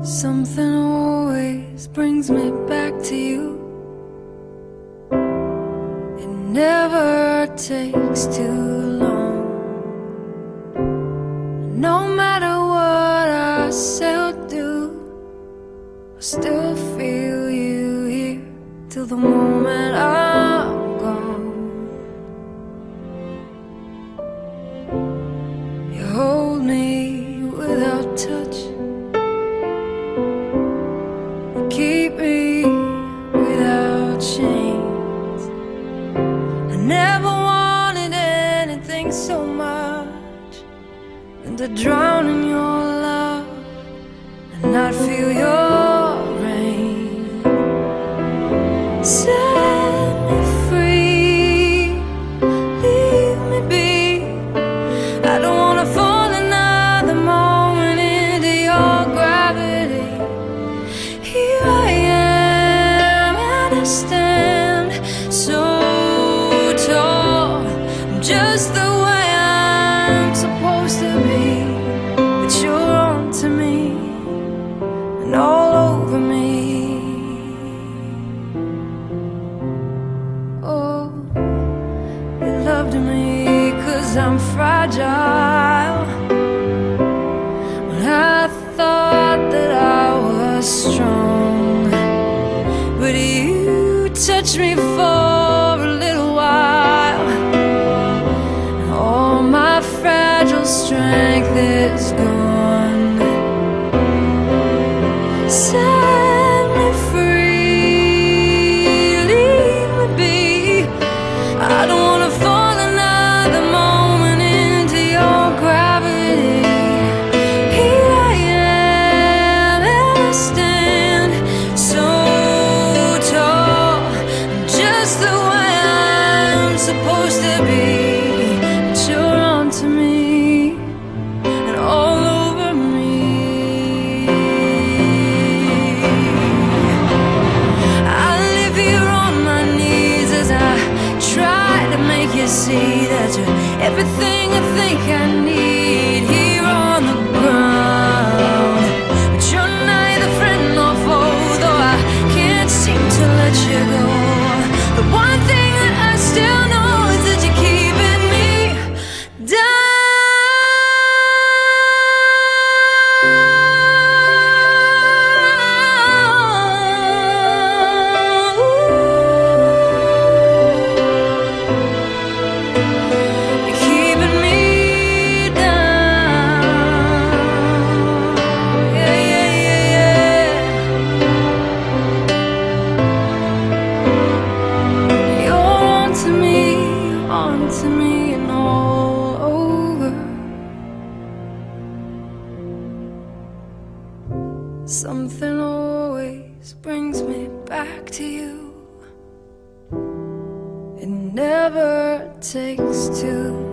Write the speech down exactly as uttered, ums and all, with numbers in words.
Something always brings me back to you. It never takes too long. No matter what I say or do, I still feel you here till the moment I'm gone. You hold me without touch, keep me without chains. I never wanted anything so much than to drown in your love and not feel your rain. Set me free, leave me be. I don't wanna fall another moment into your gravity. Here I am, and I stand so tall. I'm just the way I'm supposed to be, but you're on to me and all over me. Oh, you loved me 'cause I'm fragile, when I thought that I was strong. But you touched me for a little while, and all my fragile strength is gone. Set me free, leave me be. I don't wanna fall another moment into your gravity. Here I am, and I stand so tall. I'm just the way I'm supposed to be, but you're on to me and all over me. I live here on my knees as I try to make you see that you're everything I think I need here on the ground. But you're neither friend nor foe, though I can't seem to let you go. The one thing that I still know is that you're keeping me down. You're keeping me down. Yeah, yeah, yeah, yeah. You're on to me, on to me and all over. Something always brings me back to you. It never takes two.